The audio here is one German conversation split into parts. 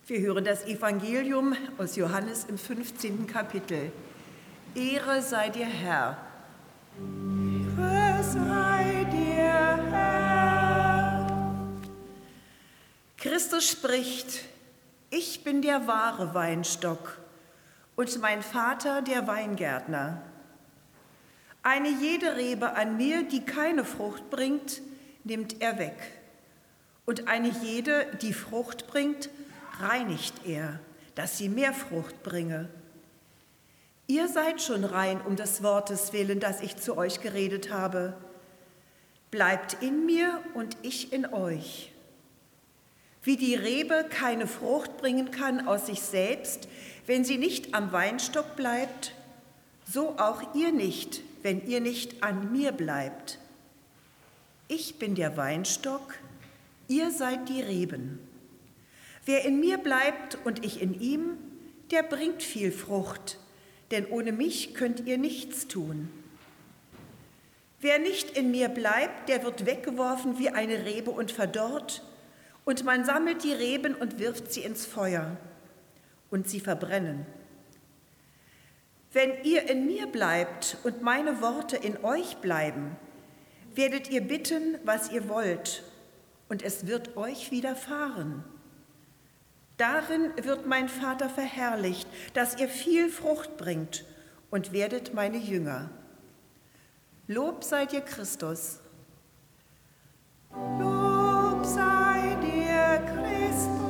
Wir hören das Evangelium aus Johannes im 15. Kapitel. Ehre sei dir, Herr. Ehre sei dir, Herr. Christus spricht: Ich bin der wahre Weinstock und mein Vater der Weingärtner. Eine jede Rebe an mir, die keine Frucht bringt, nimmt er weg. Und eine jede, die Frucht bringt, reinigt er, dass sie mehr Frucht bringe. Ihr seid schon rein um des Wortes willen, das ich zu euch geredet habe. Bleibt in mir und ich in euch. Wie die Rebe keine Frucht bringen kann aus sich selbst, wenn sie nicht am Weinstock bleibt, so auch ihr nicht, wenn ihr nicht an mir bleibt. Ich bin der Weinstock, ihr seid die Reben. Wer in mir bleibt und ich in ihm, der bringt viel Frucht, denn ohne mich könnt ihr nichts tun. Wer nicht in mir bleibt, der wird weggeworfen wie eine Rebe und verdorrt, und man sammelt die Reben und wirft sie ins Feuer, und sie verbrennen. Wenn ihr in mir bleibt und meine Worte in euch bleiben, werdet ihr bitten, was ihr wollt, und es wird euch widerfahren. Darin wird mein Vater verherrlicht, dass ihr viel Frucht bringt und werdet meine Jünger. Lob sei dir, Christus. Lob sei dir, Christus.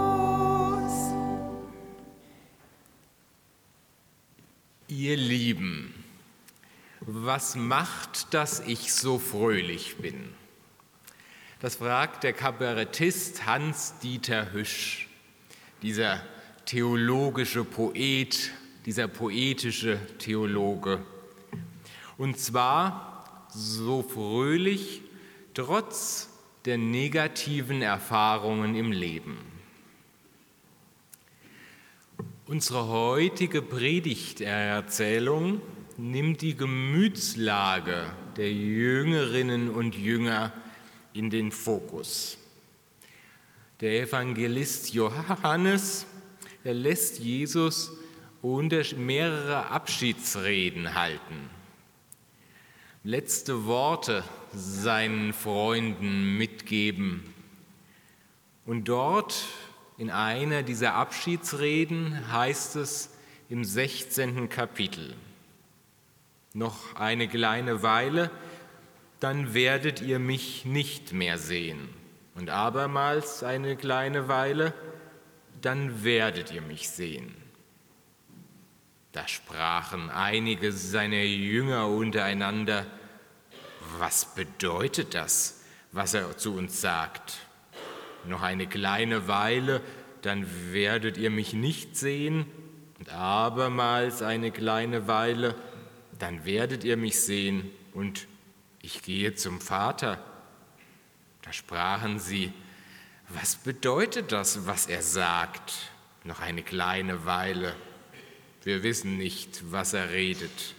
Ihr Lieben, was macht, dass ich so fröhlich bin? Das fragt der Kabarettist Hans-Dieter Hüsch, dieser theologische Poet, dieser poetische Theologe. Und zwar so fröhlich trotz der negativen Erfahrungen im Leben. Unsere heutige Predigterzählung nimmt die Gemütslage der Jüngerinnen und Jünger in den Fokus. Der Evangelist Johannes, er lässt Jesus mehrere Abschiedsreden halten, letzte Worte seinen Freunden mitgeben. Und dort in einer dieser Abschiedsreden heißt es im 16. Kapitel: Noch eine kleine Weile, dann werdet ihr mich nicht mehr sehen. Und abermals eine kleine Weile, dann werdet ihr mich sehen. Da sprachen einige seiner Jünger untereinander: Was bedeutet das, was er zu uns sagt? Noch eine kleine Weile, dann werdet ihr mich nicht sehen. Und abermals eine kleine Weile, dann werdet ihr mich sehen. Und ich gehe zum Vater. Da sprachen sie: Was bedeutet das, was er sagt? Noch eine kleine Weile. Wir wissen nicht, was er redet.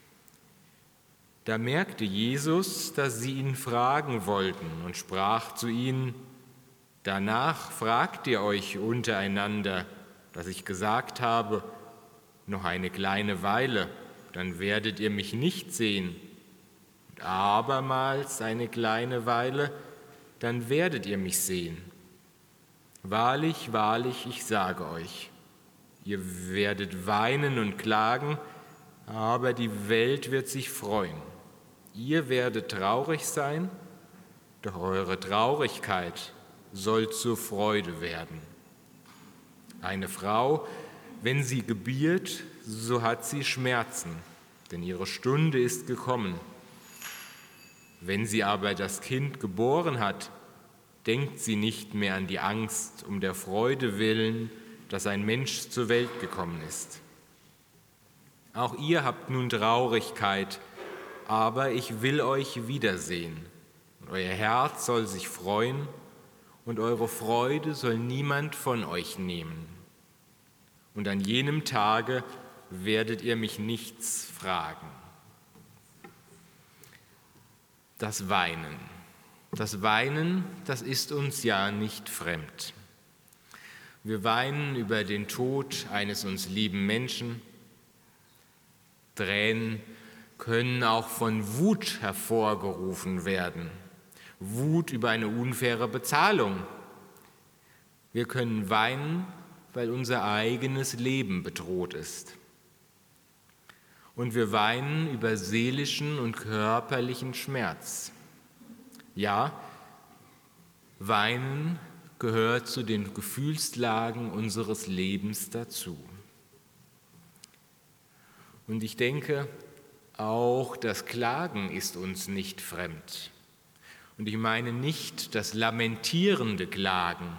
Da merkte Jesus, dass sie ihn fragen wollten und sprach zu ihnen: Danach fragt ihr euch untereinander, dass ich gesagt habe, noch eine kleine Weile, dann werdet ihr mich nicht sehen. Und abermals eine kleine Weile, dann werdet ihr mich sehen. Wahrlich, wahrlich, ich sage euch, ihr werdet weinen und klagen, aber die Welt wird sich freuen. Ihr werdet traurig sein, doch eure Traurigkeit soll zur Freude werden. Eine Frau, wenn sie gebiert, so hat sie Schmerzen, denn ihre Stunde ist gekommen. Wenn sie aber das Kind geboren hat, denkt sie nicht mehr an die Angst um der Freude willen, dass ein Mensch zur Welt gekommen ist. Auch ihr habt nun Traurigkeit, aber ich will euch wiedersehen. Und euer Herz soll sich freuen und eure Freude soll niemand von euch nehmen. Und an jenem Tage werdet ihr mich nichts fragen. Das Weinen, das ist uns ja nicht fremd. Wir weinen über den Tod eines uns lieben Menschen. Tränen können auch von Wut hervorgerufen werden. Wut über eine unfaire Bezahlung. Wir können weinen, weil unser eigenes Leben bedroht ist. Und wir weinen über seelischen und körperlichen Schmerz. Ja, Weinen gehört zu den Gefühlslagen unseres Lebens dazu. Und ich denke, auch das Klagen ist uns nicht fremd. Und ich meine nicht das lamentierende Klagen,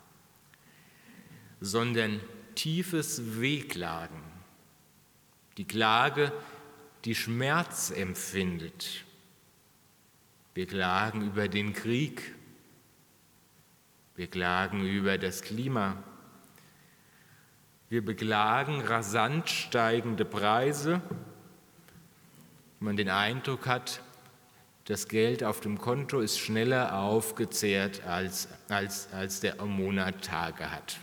sondern tiefes Wehklagen. Die Klage, die Schmerz empfindet. Wir klagen über den Krieg. Wir klagen über das Klima. Wir beklagen rasant steigende Preise. Man den Eindruck hat, das Geld auf dem Konto ist schneller aufgezehrt, als der Monat Tage hat.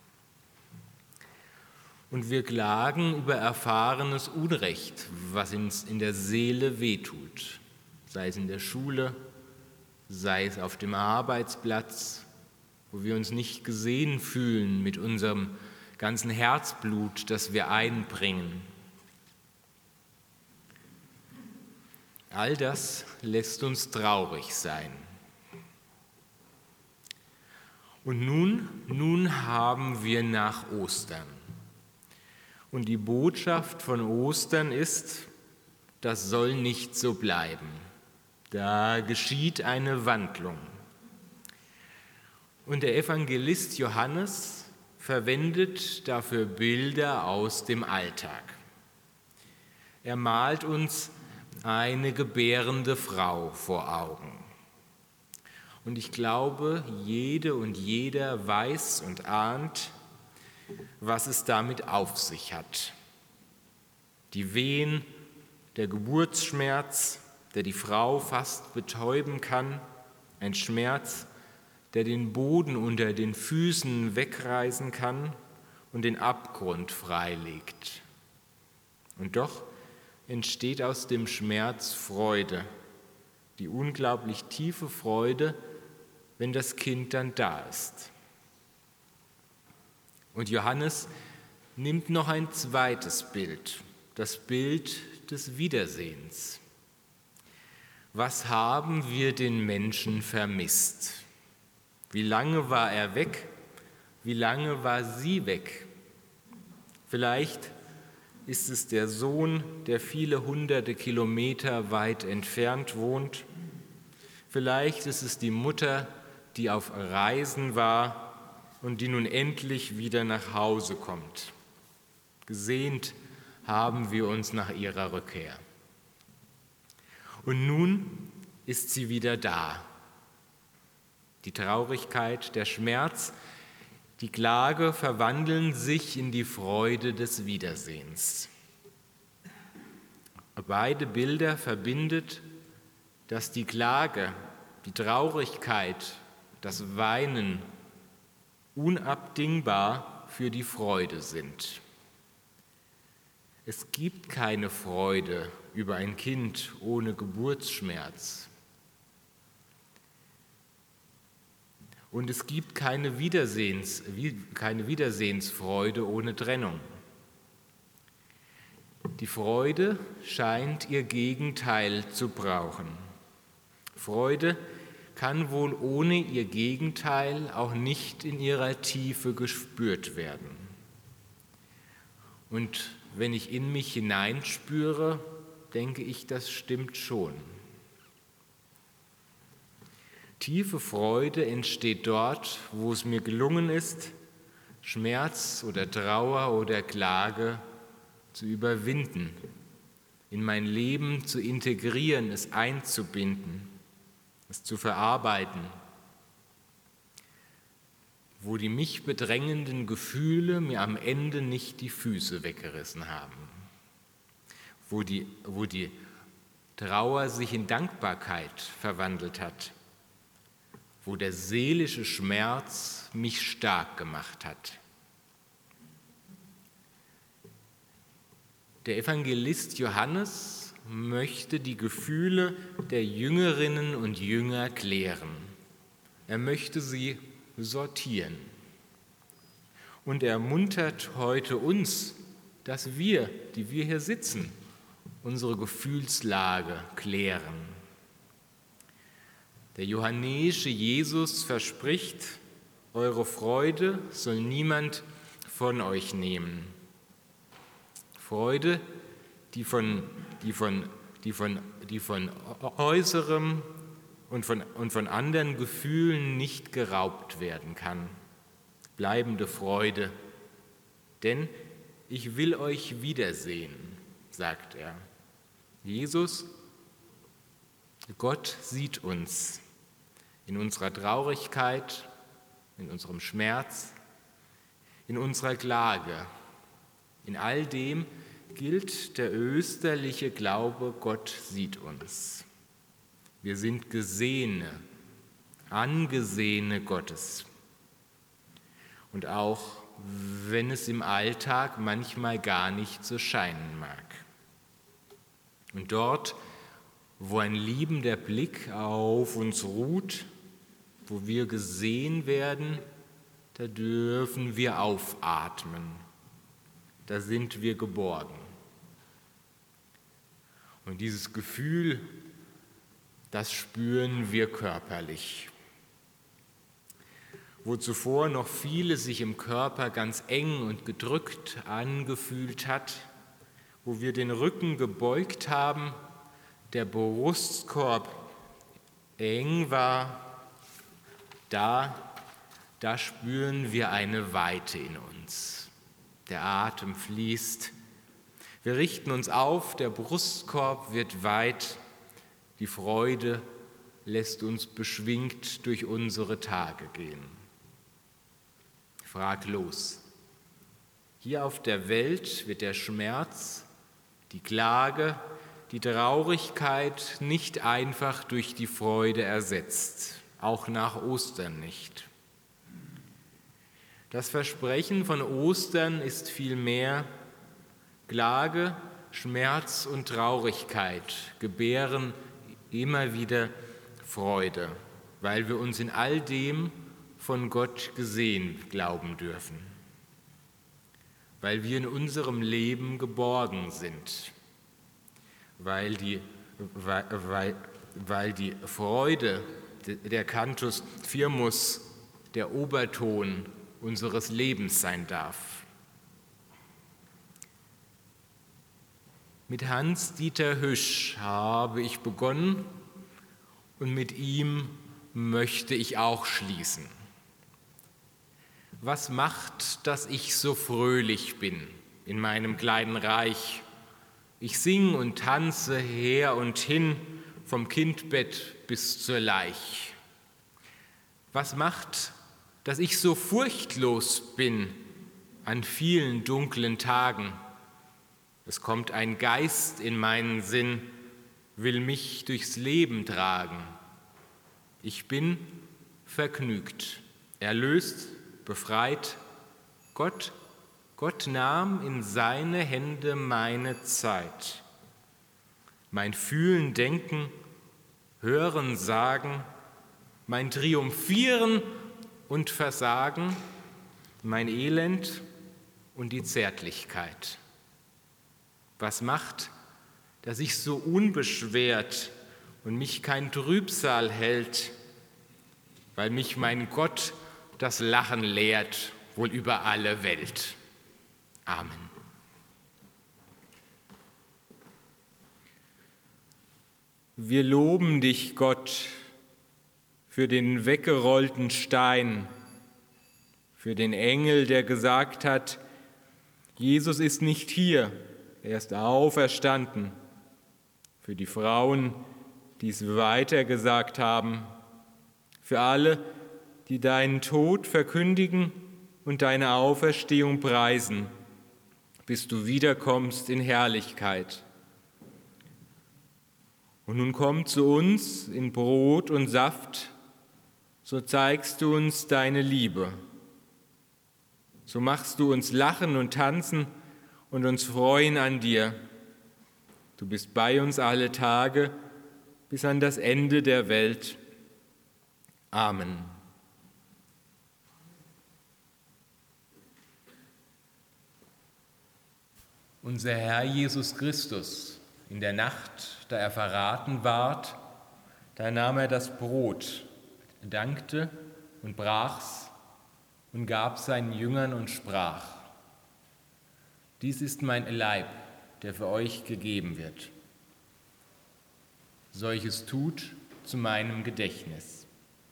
Und wir klagen über erfahrenes Unrecht, was uns in der Seele wehtut, sei es in der Schule, sei es auf dem Arbeitsplatz, wo wir uns nicht gesehen fühlen mit unserem ganzen Herzblut, das wir einbringen. All das lässt uns traurig sein. Und nun haben wir nach Ostern. Und die Botschaft von Ostern ist, das soll nicht so bleiben. Da geschieht eine Wandlung. Und der Evangelist Johannes verwendet dafür Bilder aus dem Alltag. Er malt uns eine gebärende Frau vor Augen. Und ich glaube, jede und jeder weiß und ahnt, was es damit auf sich hat. Die Wehen, der Geburtsschmerz, der die Frau fast betäuben kann, ein Schmerz, der den Boden unter den Füßen wegreißen kann und den Abgrund freilegt. Und doch entsteht aus dem Schmerz Freude, die unglaublich tiefe Freude, wenn das Kind dann da ist. Und Johannes nimmt noch ein zweites Bild, das Bild des Wiedersehens. Was haben wir den Menschen vermisst? Wie lange war er weg? Wie lange war sie weg? Vielleicht ist es der Sohn, der viele hunderte Kilometer weit entfernt wohnt. Vielleicht ist es die Mutter, die auf Reisen war und die nun endlich wieder nach Hause kommt. Gesehnt haben wir uns nach ihrer Rückkehr. Und nun ist sie wieder da. Die Traurigkeit, der Schmerz, die Klage verwandeln sich in die Freude des Wiedersehens. Beide Bilder verbindet, dass die Klage, die Traurigkeit, das Weinen unabdingbar für die Freude sind. Es gibt keine Freude über ein Kind ohne Geburtsschmerz. Und es gibt keine Wiedersehensfreude ohne Trennung. Die Freude scheint ihr Gegenteil zu brauchen. Freude kann wohl ohne ihr Gegenteil auch nicht in ihrer Tiefe gespürt werden. Und wenn ich in mich hineinspüre, denke ich, das stimmt schon. Tiefe Freude entsteht dort, wo es mir gelungen ist, Schmerz oder Trauer oder Klage zu überwinden, in mein Leben zu integrieren, es einzubinden, es zu verarbeiten, wo die mich bedrängenden Gefühle mir am Ende nicht die Füße weggerissen haben, wo die Trauer sich in Dankbarkeit verwandelt hat, wo der seelische Schmerz mich stark gemacht hat. Der Evangelist Johannes möchte die Gefühle der Jüngerinnen und Jünger klären. Er möchte sie sortieren. Und er ermuntert heute uns, dass wir, die wir hier sitzen, unsere Gefühlslage klären. Der johannäische Jesus verspricht, eure Freude soll niemand von euch nehmen. Freude, die von äußerem und von anderen Gefühlen nicht geraubt werden kann. Bleibende Freude, denn ich will euch wiedersehen, sagt er. Jesus, Gott sieht uns in unserer Traurigkeit, in unserem Schmerz, in unserer Klage. In all dem gilt der österliche Glaube, Gott sieht uns. Wir sind Gesehene, Angesehene Gottes. Und auch wenn es im Alltag manchmal gar nicht so scheinen mag. Und dort, wo ein liebender Blick auf uns ruht, wo wir gesehen werden, da dürfen wir aufatmen. Da sind wir geborgen. Und dieses Gefühl, das spüren wir körperlich. Wo zuvor noch vieles sich im Körper ganz eng und gedrückt angefühlt hat, wo wir den Rücken gebeugt haben, der Brustkorb eng war, da spüren wir eine Weite in uns. Der Atem fließt. Wir richten uns auf, der Brustkorb wird weit. Die Freude lässt uns beschwingt durch unsere Tage gehen. Fraglos. Hier auf der Welt wird der Schmerz, die Klage, die Traurigkeit nicht einfach durch die Freude ersetzt, auch nach Ostern nicht. Das Versprechen von Ostern ist vielmehr, Klage, Schmerz und Traurigkeit gebären immer wieder Freude, weil wir uns in all dem von Gott gesehen glauben dürfen, weil wir in unserem Leben geborgen sind, weil die Freude, der Cantus Firmus, der Oberton unseres Lebens sein darf. Mit Hans-Dieter Hüsch habe ich begonnen und mit ihm möchte ich auch schließen. Was macht, dass ich so fröhlich bin in meinem kleinen Reich? Ich sing und tanze her und hin, vom Kindbett bis zur Leich. Was macht, dass ich so furchtlos bin an vielen dunklen Tagen? Es kommt ein Geist in meinen Sinn, will mich durchs Leben tragen. Ich bin vergnügt, erlöst, befreit. Gott nahm in seine Hände meine Zeit. Mein Fühlen, Denken, Hören, Sagen, mein Triumphieren und Versagen, mein Elend und die Zärtlichkeit. Was macht, dass ich so unbeschwert und mich kein Trübsal hält, weil mich mein Gott das Lachen lehrt, wohl über alle Welt. Amen. Wir loben dich, Gott, für den weggerollten Stein, für den Engel, der gesagt hat, Jesus ist nicht hier, er ist auferstanden, für die Frauen, die es weitergesagt haben, für alle, die deinen Tod verkündigen und deine Auferstehung preisen, bis du wiederkommst in Herrlichkeit. Und nun komm zu uns in Brot und Saft, so zeigst du uns deine Liebe. So machst du uns lachen und tanzen und uns freuen an dir. Du bist bei uns alle Tage bis an das Ende der Welt. Amen. Unser Herr Jesus Christus, in der Nacht, da er verraten ward, da nahm er das Brot, dankte und brach's und gab seinen Jüngern und sprach: Dies ist mein Leib, der für euch gegeben wird. Solches tut zu meinem Gedächtnis.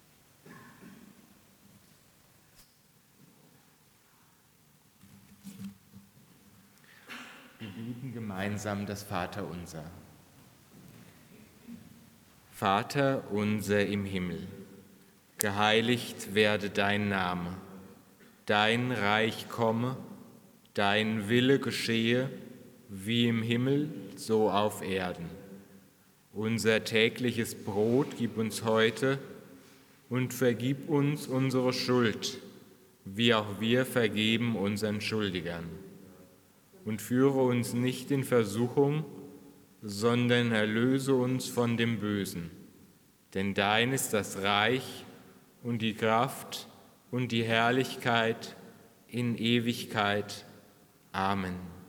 Wir beten gemeinsam das Vaterunser. Vater unser im Himmel, geheiligt werde dein Name, dein Reich komme, dein Wille geschehe, wie im Himmel, so auf Erden. Unser tägliches Brot gib uns heute und vergib uns unsere Schuld, wie auch wir vergeben unseren Schuldigern. Und führe uns nicht in Versuchung, sondern erlöse uns von dem Bösen. Denn dein ist das Reich und die Kraft und die Herrlichkeit in Ewigkeit. Amen.